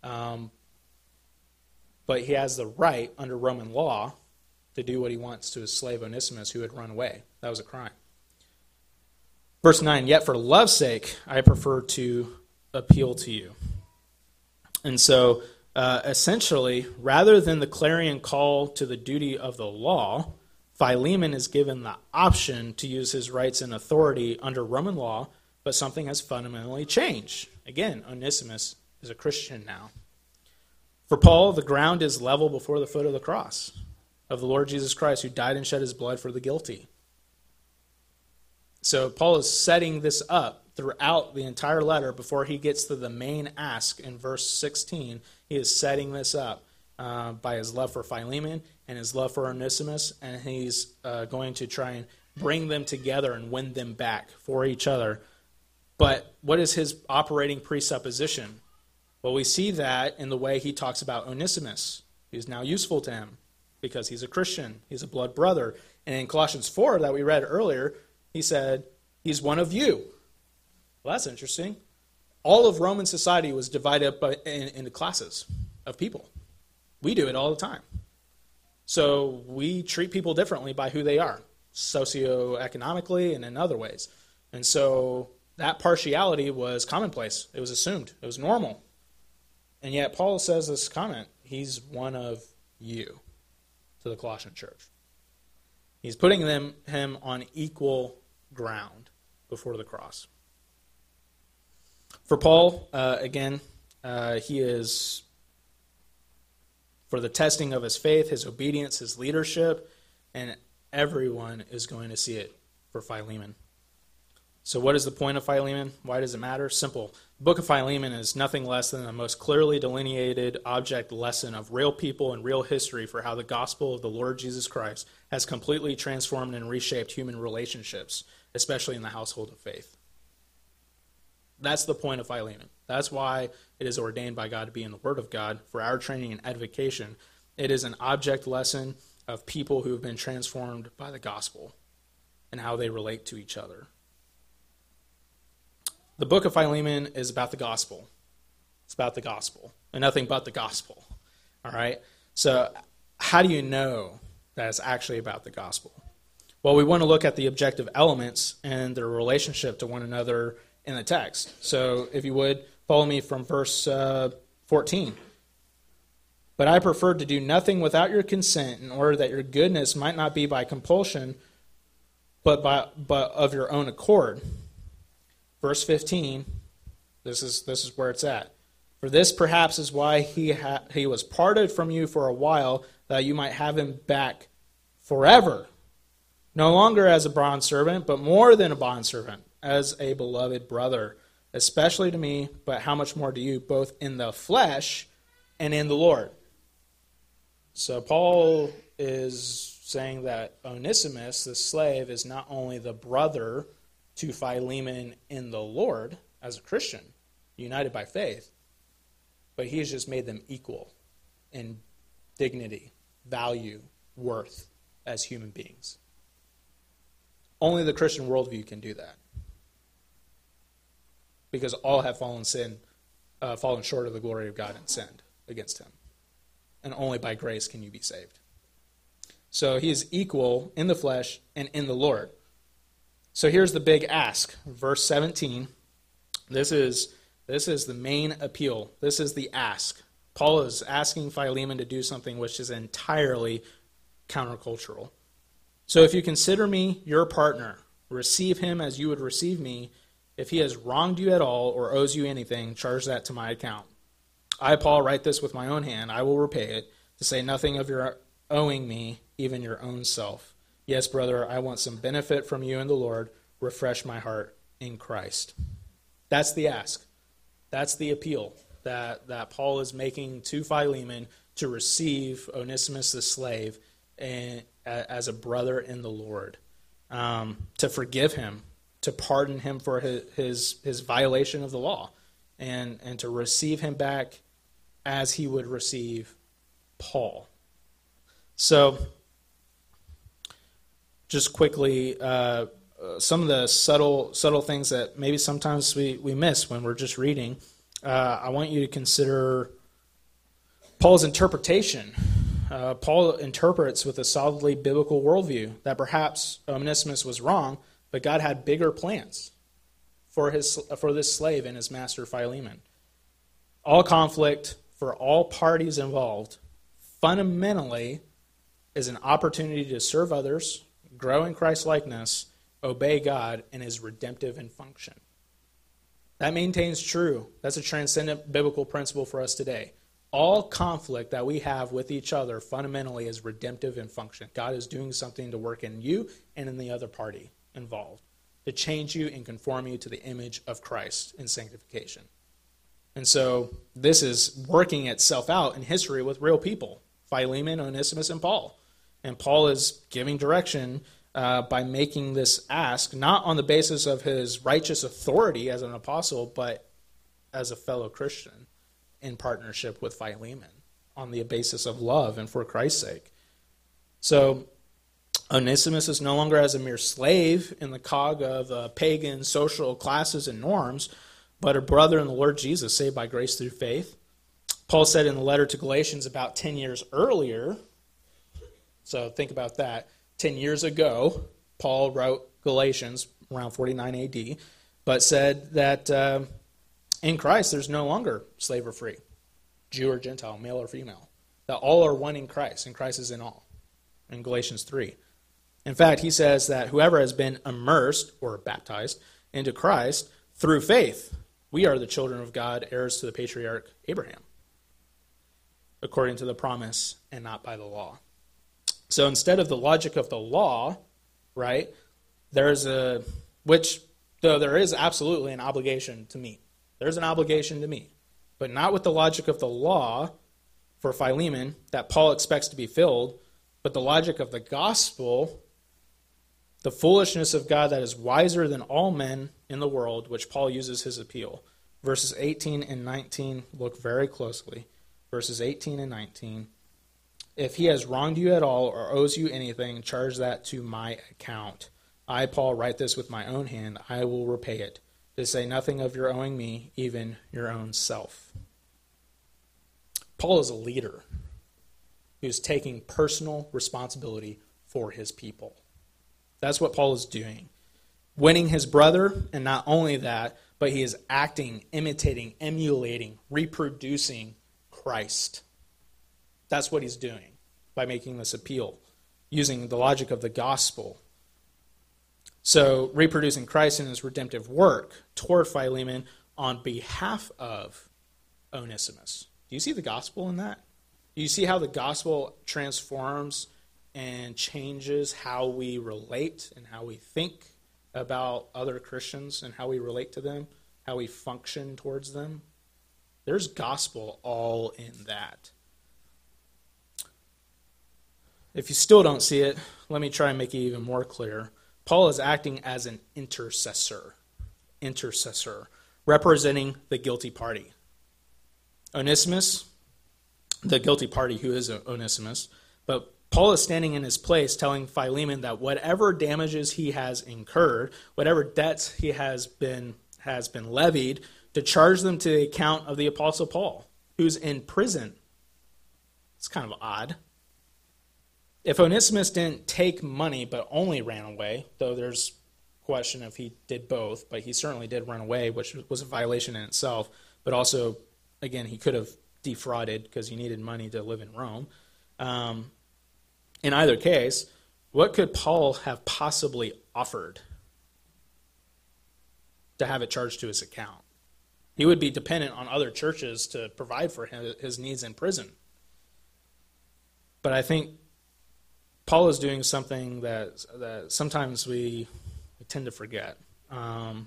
But he has the right under Roman law to do what he wants to his slave Onesimus who had run away. That was a crime. Verse 9, yet for love's sake, I prefer to appeal to you. And so, essentially, rather than the clarion call to the duty of the law, Philemon is given the option to use his rights and authority under Roman law, but something has fundamentally changed. Again, Onesimus is a Christian now. For Paul, the ground is level before the foot of the cross of the Lord Jesus Christ, who died and shed his blood for the guilty. So Paul is setting this up throughout the entire letter before he gets to the main ask in verse 16. He is setting this up by his love for Philemon and his love for Onesimus, and he's going to try and bring them together and win them back for each other. But what is his operating presupposition? Well, we see that in the way he talks about Onesimus. He's now useful to him because he's a Christian. He's a blood brother. And in Colossians 4 that we read earlier, he said, he's one of you. Well, that's interesting. All of Roman society was divided up into classes of people. We do it all the time. So we treat people differently by who they are, socioeconomically and in other ways. And so that partiality was commonplace. It was assumed. It was normal. And yet Paul says this comment, he's one of you, to the Colossian church. He's putting him on equal ground before the cross. For Paul, again, he is for the testing of his faith, his obedience, his leadership, and everyone is going to see it for Philemon. So what is the point of Philemon? Why does it matter? Simple. The book of Philemon is nothing less than the most clearly delineated object lesson of real people and real history for how the gospel of the Lord Jesus Christ has completely transformed and reshaped human relationships, especially in the household of faith. That's the point of Philemon. That's why it is ordained by God to be in the Word of God for our training and edification. It is an object lesson of people who have been transformed by the gospel and how they relate to each other. The book of Philemon is about the gospel. It's about the gospel and nothing but the gospel. All right? So how do you know that it's actually about the gospel? Well, we want to look at the objective elements and their relationship to one another in the text. So if you would, follow me from verse 14. But I preferred to do nothing without your consent in order that your goodness might not be by compulsion, but of your own accord. Verse 15, this is where it's at. For this perhaps is why he was parted from you for a while, that you might have him back forever. No longer as a bondservant, but more than a bondservant, as a beloved brother, especially to me, but how much more to you, both in the flesh and in the Lord. So Paul is saying that Onesimus, the slave, is not only the brother to Philemon in the Lord as a Christian, united by faith, but he's just made them equal in dignity, value, worth as human beings. Only the Christian worldview can do that. Because all have fallen short of the glory of God and sinned against him. And only by grace can you be saved. So he is equal in the flesh and in the Lord. So here's the big ask. Verse 17. This is the main appeal. This is the ask. Paul is asking Philemon to do something which is entirely countercultural. So if you consider me your partner, receive him as you would receive me. If he has wronged you at all or owes you anything, charge that to my account. I, Paul, write this with my own hand. I will repay it, to say nothing of your owing me, even your own self. Yes, brother, I want some benefit from you in the Lord. Refresh my heart in Christ. That's the ask. That's the appeal that Paul is making to Philemon to receive Onesimus the slave as a brother in the Lord, to forgive him, to pardon him for his violation of the law, and to receive him back as he would receive Paul. So, just quickly, some of the subtle things that maybe sometimes we miss when we're just reading. I want you to consider Paul's interpretation. Paul interprets with a solidly biblical worldview that perhaps Onesimus was wrong, but God had bigger plans for this slave and his master Philemon. All conflict for all parties involved fundamentally is an opportunity to serve others, grow in Christ-likeness, obey God, and is redemptive in function. That maintains true. That's a transcendent biblical principle for us today. All conflict that we have with each other fundamentally is redemptive in function. God is doing something to work in you and in the other party involved, to change you and conform you to the image of Christ in sanctification. And so this is working itself out in history with real people, Philemon, Onesimus, and Paul. And Paul is giving direction by making this ask, not on the basis of his righteous authority as an apostle, but as a fellow Christian in partnership with Philemon on the basis of love and for Christ's sake. So Onesimus is no longer as a mere slave in the cog of pagan social classes and norms, but a brother in the Lord Jesus, saved by grace through faith. Paul said in the letter to Galatians about 10 years earlier, so think about that, 10 years ago, Paul wrote Galatians around 49 AD, but said that in Christ there's no longer slave or free, Jew or Gentile, male or female, that all are one in Christ, and Christ is in all, in Galatians 3. In fact, he says that whoever has been immersed or baptized into Christ through faith We are the children of God, heirs to the patriarch Abraham, according to the promise and not by the law. So instead of the logic of the law, right, which though there is absolutely an obligation to meet. There's an obligation to meet, but not with the logic of the law for Philemon that Paul expects to be filled, but the logic of the gospel, the foolishness of God that is wiser than all men in the world, which Paul uses his appeal. Verses 18 and 19, look very closely. Verses 18 and 19. If he has wronged you at all or owes you anything, charge that to my account. I, Paul, write this with my own hand. I will repay it. To say nothing of your owing me, even your own self. Paul is a leader who's taking personal responsibility for his people. That's what Paul is doing. Winning his brother, and not only that, but he is acting, imitating, emulating, reproducing Christ. That's what he's doing by making this appeal, using the logic of the gospel. So, reproducing Christ in his redemptive work toward Philemon on behalf of Onesimus. Do you see the gospel in that? Do you see how the gospel transforms and changes how we relate and how we think about other Christians and how we relate to them, how we function towards them? There's gospel all in that. If you still don't see it, let me try and make it even more clear. Paul is acting as an intercessor, representing the guilty party. Onesimus, the guilty party who is Onesimus, but Paul is standing in his place telling Philemon that whatever damages he has incurred, whatever debts he has been levied, to charge them to the account of the Apostle Paul, who's in prison. It's kind of odd. If Onesimus didn't take money but only ran away, though there's question if he did both, but he certainly did run away, which was a violation in itself, but also, again, he could have defrauded because he needed money to live in Rome. In either case, what could Paul have possibly offered to have it charged to his account? He would be dependent on other churches to provide for his needs in prison. But I think Paul is doing something that sometimes we tend to forget. But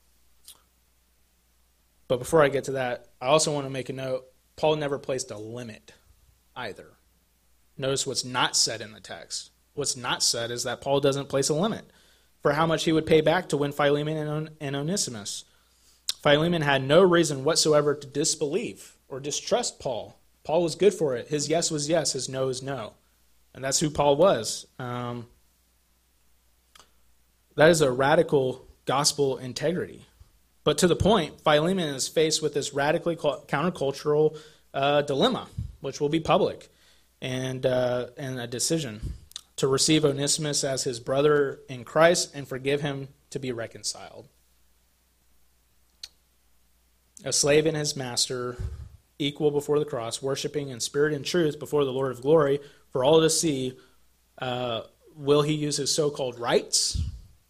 before I get to that, I also want to make a note. Paul never placed a limit either. Notice what's not said in the text. What's not said is that Paul doesn't place a limit for how much he would pay back to win Philemon and Onesimus. Philemon had no reason whatsoever to disbelieve or distrust Paul. Paul was good for it. His yes was yes, his no is no. And that's who Paul was. That is a radical gospel integrity. But to the point, Philemon is faced with this radically countercultural dilemma, which will be public, and a decision to receive Onesimus as his brother in Christ and forgive him to be reconciled. A slave and his master, equal before the cross, worshiping in spirit and truth before the Lord of glory, for all to see, will he use his so-called rights?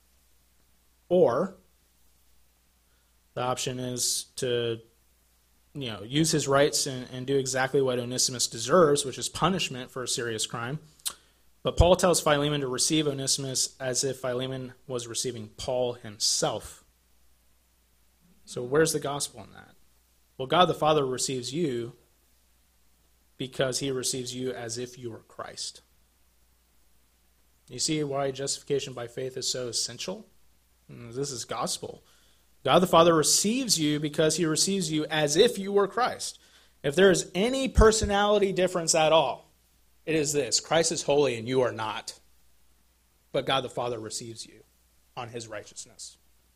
Or the option is to use his rights and do exactly what Onesimus deserves, which is punishment for a serious crime. But Paul tells Philemon to receive Onesimus as if Philemon was receiving Paul himself. So where's the gospel in that? Well, God the Father receives you because he receives you as if you were Christ. You see why justification by faith is so essential? This is gospel. God the Father receives you because he receives you as if you were Christ. If there is any personality difference at all, it is this: Christ is holy and you are not. But God the Father receives you on his righteousness.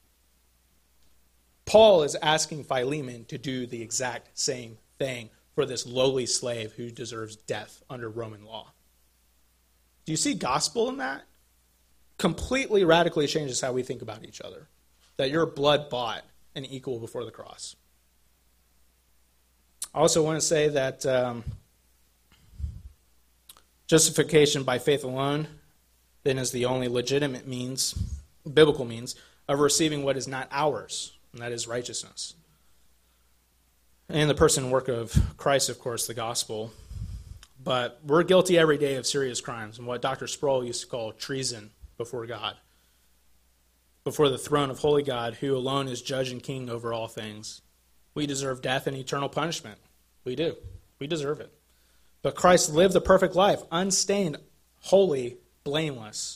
Paul is asking Philemon to do the exact same thing for this lowly slave who deserves death under Roman law. Do you see gospel in that? Completely radically changes how we think about each other. That you're blood bought and equal before the cross. I also want to say that justification by faith alone then is the only legitimate means, biblical means, of receiving what is not ours, and that is righteousness. in the person and work of Christ, of course, the gospel. But we're guilty every day of serious crimes and what Dr. Sproul used to call treason before God, before the throne of holy God, who alone is judge and king over all things. We deserve death and eternal punishment. We do. We deserve it. But Christ lived the perfect life, unstained, holy, blameless.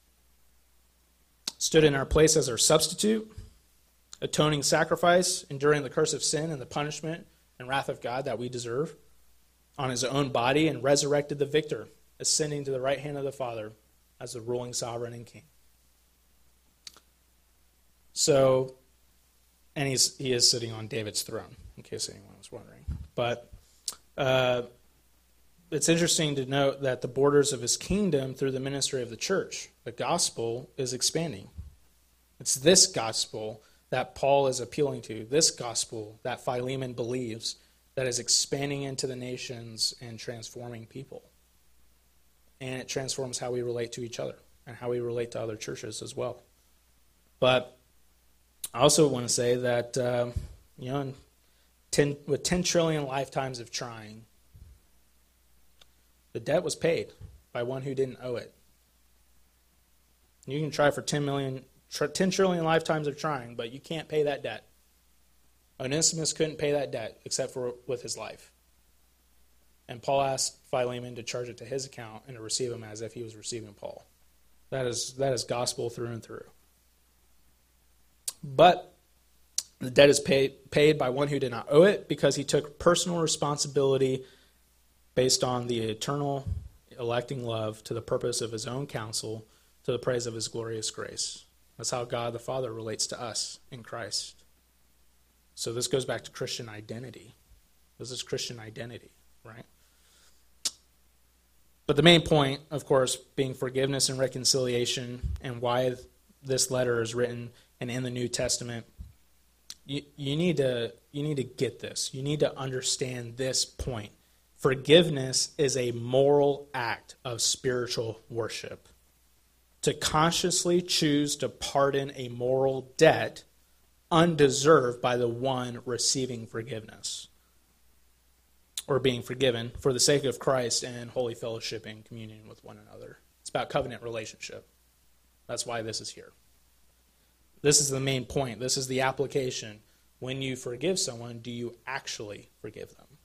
Stood in our place as our substitute, atoning sacrifice, enduring the curse of sin and the punishment and wrath of God that we deserve on his own body, and resurrected the victor, ascending to the right hand of the Father as the ruling sovereign and king. So, and he is sitting on David's throne, in case anyone was wondering. But it's interesting to note that the borders of his kingdom through the ministry of the church, the gospel, is expanding. It's this gospel that Paul is appealing to, this gospel that Philemon believes, that is expanding into the nations and transforming people. And it transforms how we relate to each other and how we relate to other churches as well. But I also want to say that, with 10 trillion lifetimes of trying, the debt was paid by one who didn't owe it. You can try for 10 trillion lifetimes of trying, but you can't pay that debt. Onesimus couldn't pay that debt except for with his life. And Paul asked Philemon to charge it to his account and to receive him as if he was receiving Paul. That is gospel through and through. But the debt is paid by one who did not owe it, because he took personal responsibility based on the eternal electing love to the purpose of his own counsel, to the praise of his glorious grace. That's how God the Father relates to us in Christ. So this goes back to Christian identity. This is Christian identity, right? But the main point, of course, being forgiveness and reconciliation, and why this letter is written and in the New Testament. You need to get this. You need to understand this point. Forgiveness is a moral act of spiritual worship. To consciously choose to pardon a moral debt undeserved by the one receiving forgiveness or being forgiven for the sake of Christ and holy fellowship and communion with one another. It's about covenant relationship. That's why this is here. This is the main point. This is the application. When you forgive someone, do you actually forgive them?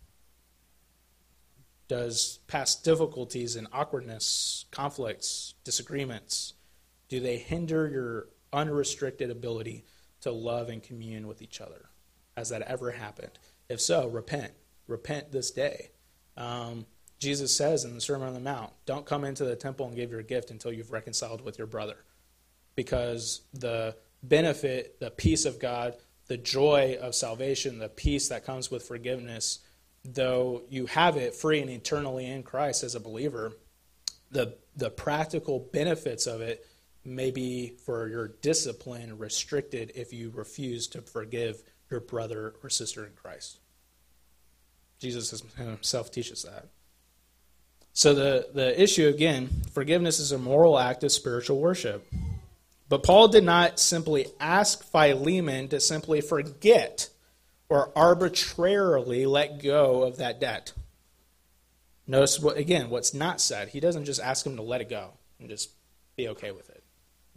Does past difficulties and awkwardness, conflicts, disagreements, do they hinder your unrestricted ability to love and commune with each other? Has that ever happened? If so, repent. Repent this day. Jesus says in the Sermon on the Mount, don't come into the temple and give your gift until you've reconciled with your brother. Because the benefit, the peace of God, the joy of salvation, the peace that comes with forgiveness, though you have it free and eternally in Christ as a believer, the practical benefits of it may be for your discipline restricted if you refuse to forgive your brother or sister in Christ. Jesus himself teaches that. So the issue, again, forgiveness is a moral act of spiritual worship. But Paul did not simply ask Philemon to simply forget or arbitrarily let go of that debt. Notice, what's not said. He doesn't just ask him to let it go and just be okay with it.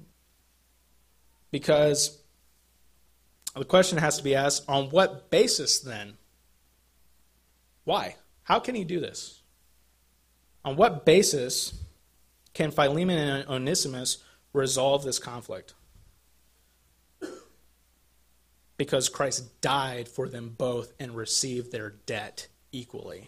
Because the question has to be asked, on what basis then? Why? How can he do this? On what basis can Philemon and Onesimus resolve this conflict? Because Christ died for them both and received their debt equally.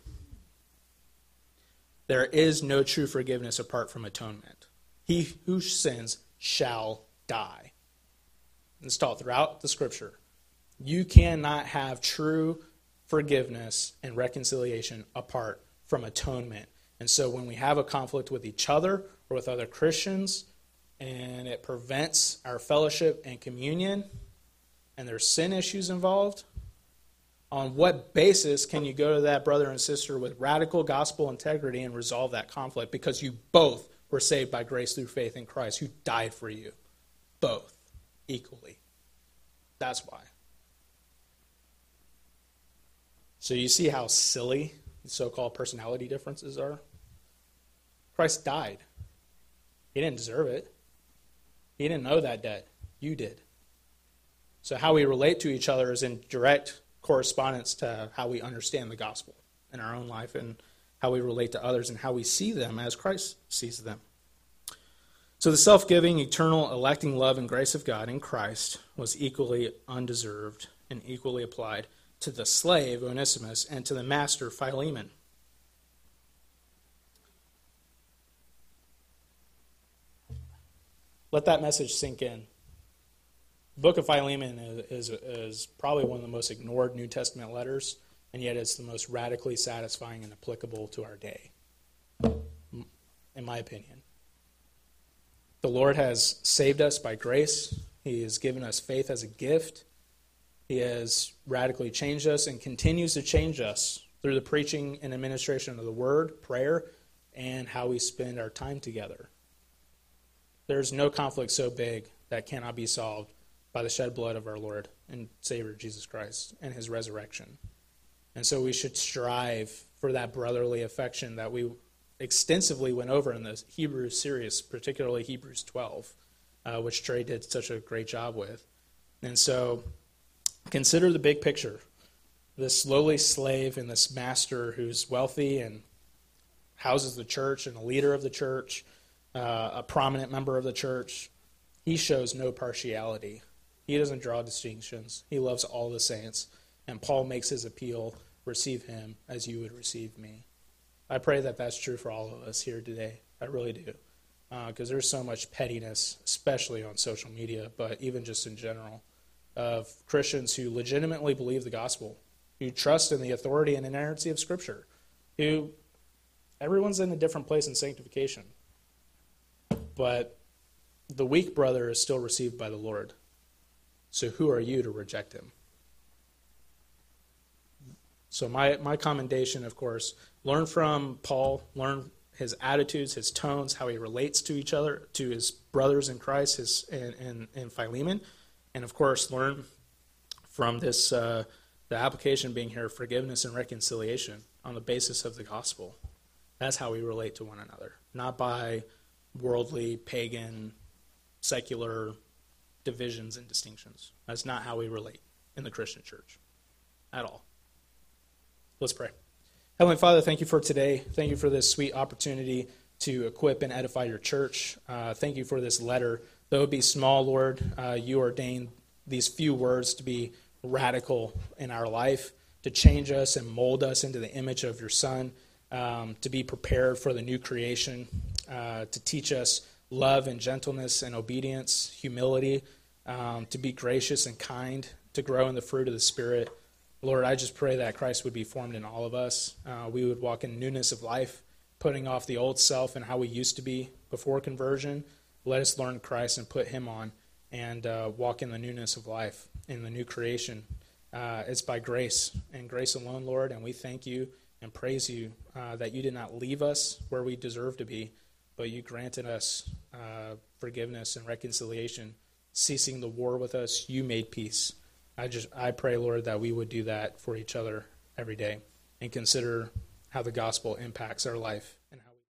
There is no true forgiveness apart from atonement. He who sins shall die. It's taught throughout the Scripture. You cannot have true forgiveness and reconciliation apart from atonement. And so when we have a conflict with each other or with other Christians, and it prevents our fellowship and communion, and there's sin issues involved, on what basis can you go to that brother and sister with radical gospel integrity and resolve that conflict? Because you both were saved by grace through faith in Christ, who died for you. Both. Equally. That's why. So you see how silly so-called personality differences are? Christ died. He didn't deserve it. He didn't know that debt. You did. So how we relate to each other is in direct correspondence to how we understand the gospel in our own life and how we relate to others and how we see them as Christ sees them. So the self-giving, eternal, electing love and grace of God in Christ was equally undeserved and equally applied to the slave, Onesimus, and to the master, Philemon. Let that message sink in. The book of Philemon is probably one of the most ignored New Testament letters, and yet it's the most radically satisfying and applicable to our day, in my opinion. The Lord has saved us by grace. He has given us faith as a gift. He has radically changed us and continues to change us through the preaching and administration of the word, prayer, and how we spend our time together. There's no conflict so big that cannot be solved by the shed blood of our Lord and Savior Jesus Christ and his resurrection. And so we should strive for that brotherly affection that we extensively went over in the Hebrews series, particularly Hebrews 12, which Trey did such a great job with. And so consider the big picture. This lowly slave and this master who's wealthy and houses the church and a leader of the church, a prominent member of the church, he shows no partiality. He doesn't draw distinctions. He loves all the saints. And Paul makes his appeal, receive him as you would receive me. I pray that that's true for all of us here today. I really do. Because there's so much pettiness, especially on social media, but even just in general, of Christians who legitimately believe the gospel, who trust in the authority and inerrancy of Scripture, who everyone's in a different place in sanctification. But the weak brother is still received by the Lord. So who are you to reject him? So my commendation, of course, learn from Paul, learn his attitudes, his tones, how he relates to each other, to his brothers in Christ, and Philemon. And, of course, learn from this, the application being here, forgiveness and reconciliation on the basis of the gospel. That's how we relate to one another, not by worldly, pagan, secular divisions and distinctions. That's not how we relate in the Christian church at all. Let's pray. Heavenly Father, thank you for today. Thank you for this sweet opportunity to equip and edify your church. Thank you for this letter. Though it be small, Lord, you ordained these few words to be radical in our life, to change us and mold us into the image of your Son, to be prepared for the new creation, to teach us love and gentleness and obedience, humility, to be gracious and kind, to grow in the fruit of the Spirit. Lord, I just pray that Christ would be formed in all of us. We would walk in newness of life, putting off the old self and how we used to be before conversion. Let us learn Christ and put him on and walk in the newness of life, in the new creation. It's by grace and grace alone, Lord, and we thank you and praise you that you did not leave us where we deserve to be, but you granted us forgiveness and reconciliation. Ceasing the war with us, you made peace. I pray, Lord, that we would do that for each other every day and consider how the gospel impacts our life